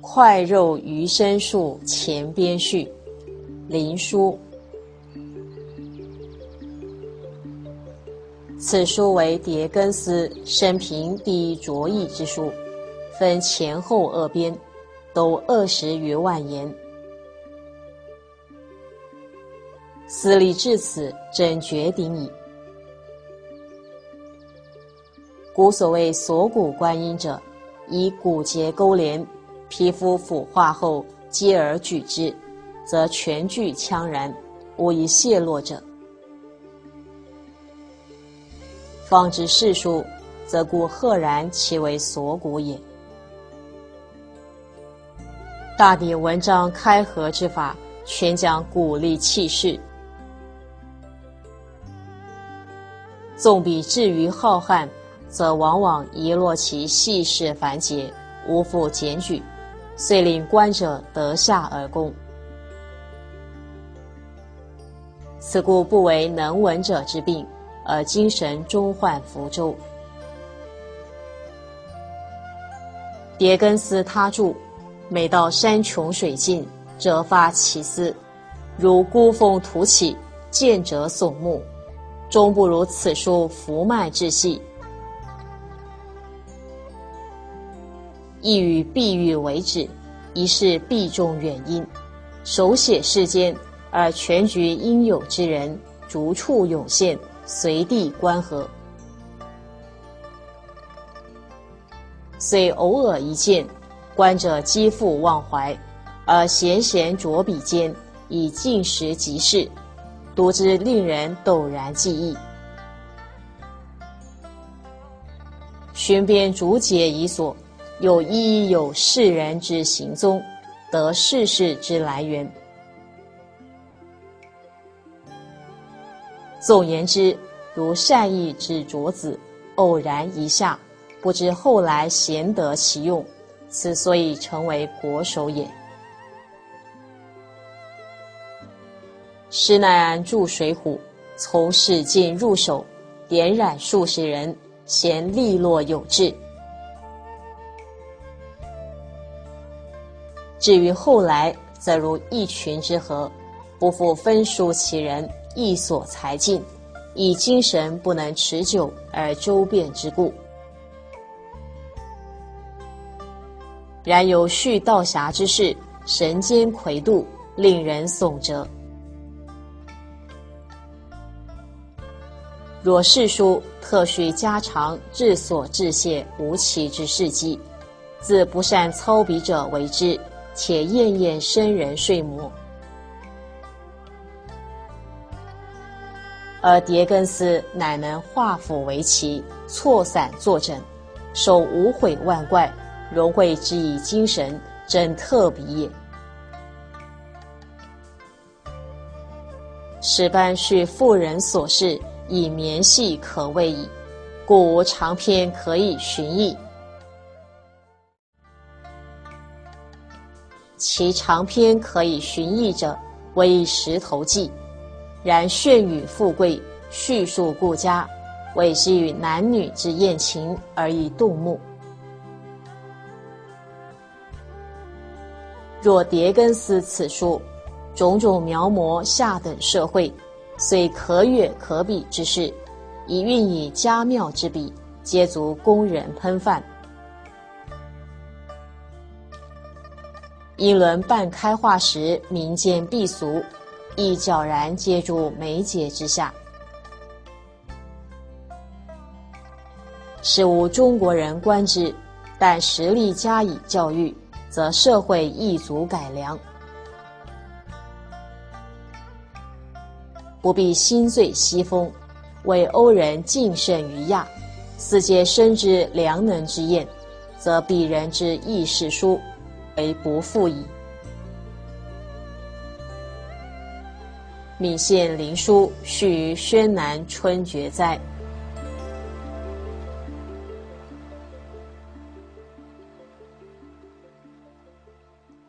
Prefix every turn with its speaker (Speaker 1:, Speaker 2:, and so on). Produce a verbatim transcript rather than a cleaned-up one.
Speaker 1: 快肉余生树前边序，林书。此书为狄更斯生平第一着意之书，分前后二编，都二十余万言。思虑至此，真绝顶矣。古所谓锁骨观音者，以骨节勾连，皮肤腐化后接而举之，则全具羌然，无一泄落者。方知世书，则故赫然其为锁骨也。大抵文章开合之法，全讲鼓励气势。纵笔至于浩瀚，则往往遗落其细事繁节，无复检举，遂令观者得下而攻。此故不为能文者之病，而精神终患福州。狄更斯他著，每到山穷水尽，辄发奇思，如孤峰突起，见者悚目，终不如此书浮脉至细。亦与碧玉为止，一是必中远因，手写世间，而全局应有之人，逐处涌现，随地观合。虽偶尔一见，观者积复忘怀，而闲闲着笔间，以尽时即事，读之令人陡然记忆。寻编逐解以所，有一一有世人之行踪，得世事之来源。纵言之，如善意之卓子，偶然一下，不知后来贤得其用，此所以成为国手也。施耐庵著《水浒》，从史进入手，点染数十人，咸利落有致。至于后来，则如一群之和，不复分殊其人，一所才尽，以精神不能持久而周遍之故。然有续道侠之事，神间魁度，令人悚折。若世书特叙家常治所致谢无奇之事迹，自不善操笔者为之，且晏晏生人睡魔。而狄更斯乃能化腐为奇，错散作整，手无悔万怪，融会之以精神，真特别也。史班叙妇人所事，以绵细可谓矣，故无长篇可以寻绎。其长篇可以寻绎者，为《石头记》，然炫语富贵，叙述顾家，为之与男女之艳情而以动目。若狄更斯此书，种种描摹下等社会，虽可阅可比之事，以运以佳妙之笔，皆足供人喷饭。因论半开化时民间避俗，亦皎然皆著眉睫之下。是无中国人观之，但实力加以教育，则社会亦足改良。不必心醉西风，为欧人敬甚于亚，斯皆深知良能之验，则彼人之异世书，为不复矣。闽县林书，续于宣南春决哉。